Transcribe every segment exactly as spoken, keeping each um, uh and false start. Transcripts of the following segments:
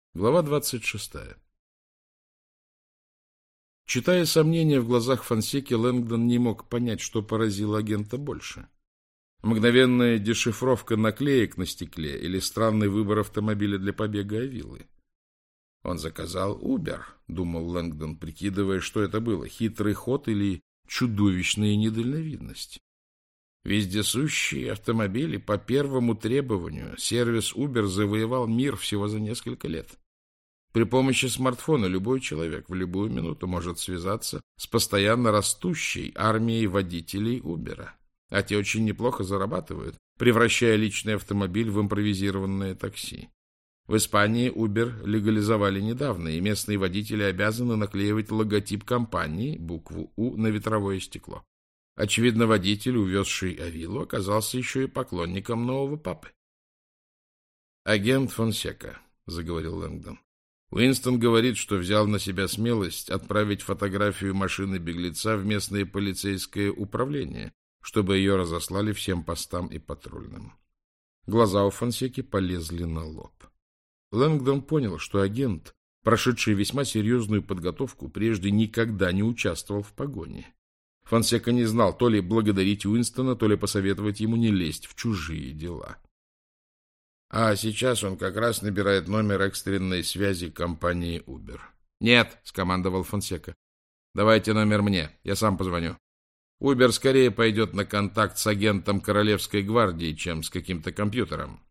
Глава двадцать шестая. Читая сомнения в глазах Фонсеки, Лэнгдон не мог понять, что поразило агента больше. Мгновенная дешифровка наклеек на стекле или странный выбор автомобиля для побега Авилы. Он заказал Убер, думал Лэнгдон, прикидывая, что это было, хитрый ход или чудовищная недальновидность. Вездесущие автомобили по первому требованию. Сервис Uber завоевал мир всего за несколько лет. При помощи смартфона любой человек в любую минуту может связаться с постоянно растущей армией водителей Uber. А те очень неплохо зарабатывают, превращая личный автомобиль в импровизированное такси. В Испании Uber легализовали недавно, и местные водители обязаны наклеивать логотип компании, букву У, на ветровое стекло. Очевидно, водитель, увезший Авилу, оказался еще и поклонником нового папы. «Агент Фонсека», — заговорил Лэнгдон. «Уинстон говорит, что взял на себя смелость отправить фотографию машины беглеца в местное полицейское управление, чтобы ее разослали всем постам и патрульным». Глаза у Фонсеки полезли на лоб. Лэнгдон понял, что агент, прошедший весьма серьезную подготовку, прежде никогда не участвовал в погоне. Фонсека не знал, то ли благодарить Уинстона, то ли посоветовать ему не лезть в чужие дела. А сейчас он как раз набирает номер экстренной связи компании Uber. «Нет», — скомандовал Фонсека. «Давайте номер мне, я сам позвоню. Uber скорее пойдет на контакт с агентом Королевской гвардии, чем с каким-то компьютером».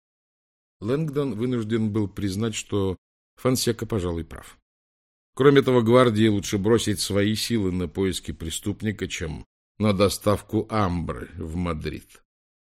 Лэнгдон вынужден был признать, что Фонсека, пожалуй, прав. Кроме того, гвардии лучше бросить свои силы на поиски преступника, чем на доставку амбры в Мадрид.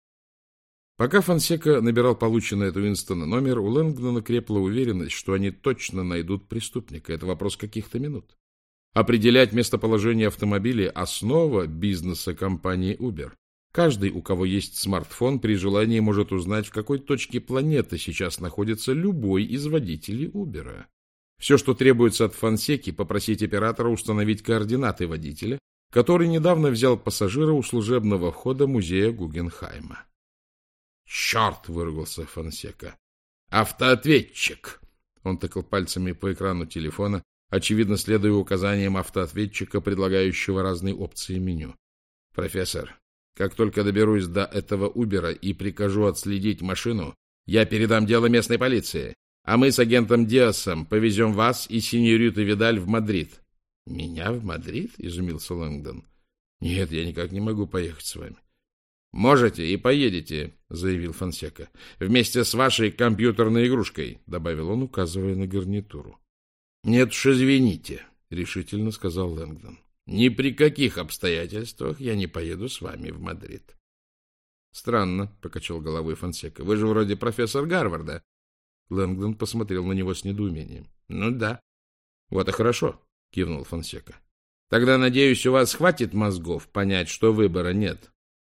Пока Фонсека набирал полученный от Уинстона номер, у Лэнгдона крепла уверенность, что они точно найдут преступника. Это вопрос каких-то минут. Определять местоположение автомобиля – основа бизнеса компании Uber. Каждый, у кого есть смартфон, при желании может узнать, в какой точке планеты сейчас находится любой из водителей Uber. Все, что требуется от Фонсеки, попросить оператора установить координаты водителя, который недавно взял пассажира у служебного входа музея Гугенхайма. «Черт!» — выругался Фонсека. «Автоответчик!» Он тыкал пальцами по экрану телефона, очевидно, следуя указаниям автоответчика, предлагающего разные опции меню. «Профессор, как только доберусь до этого Убера и прикажу отследить машину, я передам дело местной полиции. А мы с агентом Диасом повезем вас и сеньориту Видаль в Мадрид». «Меня в Мадрид?» — изумился Лэнгдон. «Нет, я никак не могу поехать с вами». «Можете и поедете», — заявил Фонсека. «Вместе с вашей компьютерной игрушкой», — добавил он, указывая на гарнитуру. «Нет уж, извините», — решительно сказал Лэнгдон. «Ни при каких обстоятельствах я не поеду с вами в Мадрид». «Странно», — покачал головой Фонсека. «Вы же вроде профессор Гарварда». Лэнгдон посмотрел на него с недоумением. «Ну да». «Вот и хорошо», — кивнул Фонсека. «Тогда, надеюсь, у вас хватит мозгов понять, что выбора нет».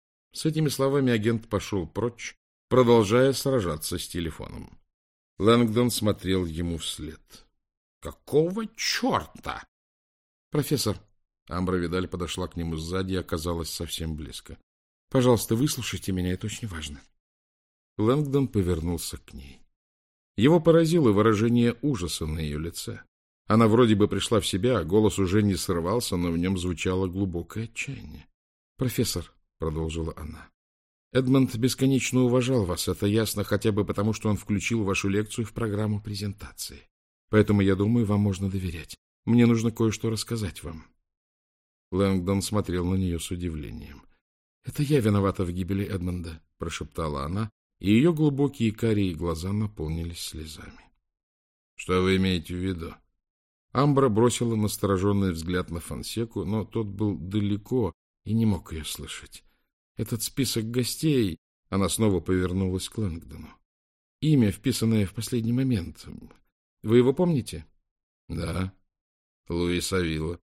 С этими словами агент пошел прочь, продолжая сражаться с телефоном. Лэнгдон смотрел ему вслед. «Какого черта?» «Профессор», — Амбра Видаль подошла к нему сзади и оказалась совсем близко. «Пожалуйста, выслушайте меня, это очень важно». Лэнгдон повернулся к ней. Его поразило выражение ужаса на ее лице. Она вроде бы пришла в себя, голос уже не срывался, но в нем звучало глубокое отчаяние. «Профессор», — продолжила она, — «Эдмонд бесконечно уважал вас, это ясно хотя бы потому, что он включил вашу лекцию в программу презентации. Поэтому, я думаю, вам можно доверять. Мне нужно кое-что рассказать вам». Лэнгдон смотрел на нее с удивлением. «Это я виновата в гибели Эдмонда», — прошептала она, и ее глубокие карие глаза наполнились слезами. «Что вы имеете в виду?» Амбра бросила настороженный взгляд на Фонсеку, но тот был далеко и не мог ее слышать. «Этот список гостей...» Она снова повернулась к Лэнгдону. «Имя, вписанное в последний момент. Вы его помните?» «Да, Луис Авила».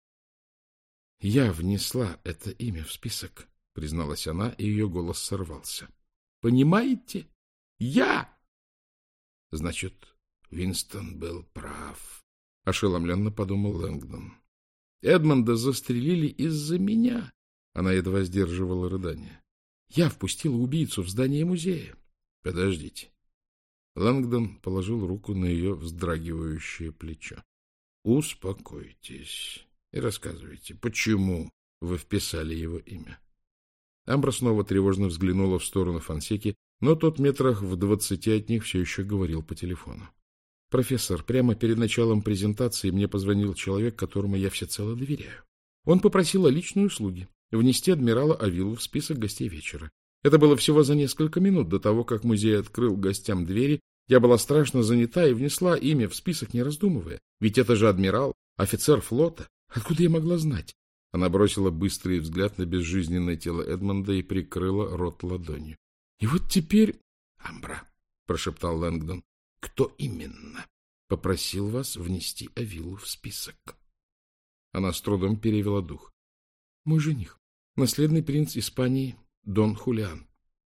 «Я внесла это имя в список», — призналась она, и ее голос сорвался. «Понимаете? Я!» «Значит, Уинстон был прав», — ошеломленно подумал Лэнгдон. «Эдмонда застрелили из-за меня». Она едва сдерживала рыдание. «Я впустила убийцу в здание музея». «Подождите. Лэнгдон положил руку на ее вздрагивающее плечо. — Успокойтесь и рассказывайте, почему вы вписали его имя. Амбра снова тревожно взглянула в сторону Фонсеки, но тот метрах в двадцати от них все еще говорил по телефону. — Профессор, прямо перед началом презентации мне позвонил человек, которому я всецело доверяю. Он попросил о личной услуге — внести адмирала Авилу в список гостей вечера. Это было всего за несколько минут до того, как музей открыл гостям двери. Я была страшно занята и внесла имя в список, не раздумывая. Ведь это же адмирал, офицер флота. Откуда я могла знать? Она бросила быстрый взгляд на безжизненное тело Эдмонда и прикрыла рот ладонью. — И вот теперь... — Амбра, — прошептал Лэнгдон, — кто именно попросил вас внести Авилу в список? Она с трудом перевела дух. — Мой жених, наследный принц Испании Дон Хулиан.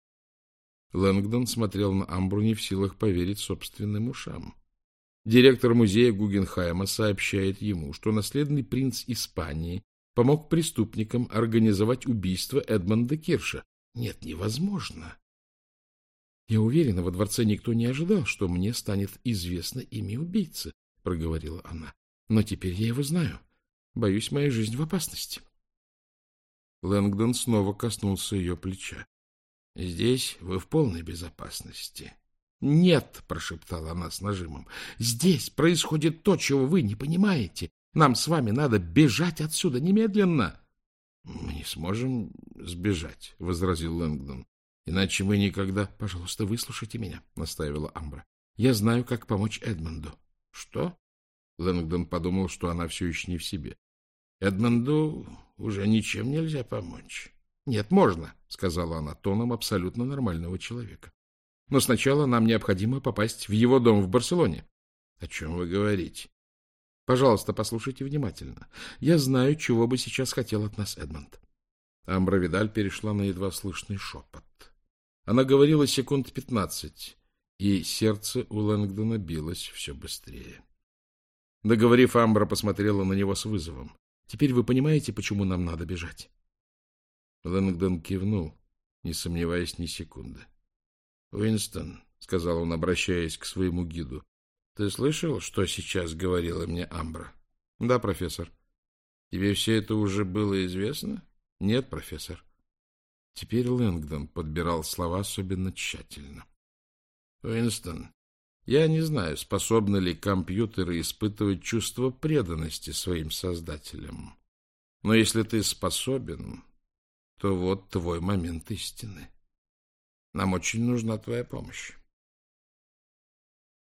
Лэнгдон смотрел на Амбру, не в силах поверить собственным ушам. Директор музея Гугенхайма сообщает ему, что наследный принц Испании помог преступникам организовать убийство Эдмонда Кирша. Нет, невозможно. Я уверена, во дворце никто не ожидал, что мне станет известно имя убийцы, — проговорила она. Но теперь я его знаю. Боюсь, моя жизнь в опасности. Лэнгдон снова коснулся ее плеча. — Здесь вы в полной безопасности. — Нет, — прошептала она с нажимом, — здесь происходит то, чего вы не понимаете. Нам с вами надо бежать отсюда немедленно. — Мы не сможем сбежать, — возразил Лэнгдон. — Иначе мы никогда... — Пожалуйста, выслушайте меня, — настаивала Амбра. — Я знаю, как помочь Эдмонду. — Что? Лэнгдон подумал, что она все еще не в себе. — Эдмонду уже ничем нельзя помочь. — Нет, можно, — сказала она тоном абсолютно нормального человека. — Но сначала нам необходимо попасть в его дом в Барселоне. — О чем вы говорите? — Пожалуйста, послушайте внимательно. Я знаю, чего бы сейчас хотел от нас Эдмонд. Амбра Видаль перешла на едва слышный шепот. Она говорила секунд пятнадцать, и сердце у Лэнгдона билось все быстрее. Договорив, Амбра посмотрела на него с вызовом. — Теперь вы понимаете, почему нам надо бежать? Лэнгдон кивнул, не сомневаясь ни секунды. — Уинстон, — сказал он, обращаясь к своему гиду, — ты слышал, что сейчас говорила мне Амбра? — Да, профессор. — Тебе все это уже было известно? — Нет, профессор. Теперь Лэнгдон подбирал слова особенно тщательно. — Уинстон, я не знаю, способны ли компьютеры испытывать чувство преданности своим создателям. Но если ты способен, то вот твой момент истины. Нам очень нужна твоя помощь.